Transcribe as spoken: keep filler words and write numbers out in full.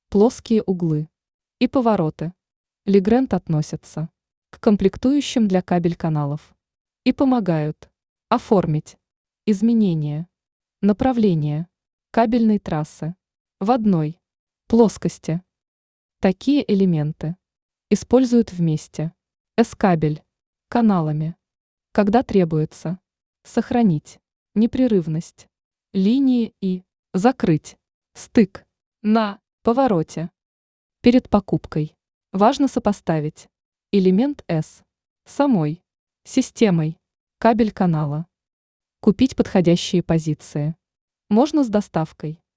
плоские углы и повороты. Легрэнд относятся к комплектующим для кабель-каналов и помогают оформить изменения направления кабельной трассы в одной плоскости. Такие элементы используют вместе с кабель каналами, когда требуется сохранить непрерывность линии и закрыть стык на повороте. Перед покупкой важно сопоставить элемент S с самой системой кабель канала. Купить подходящие позиции можно с доставкой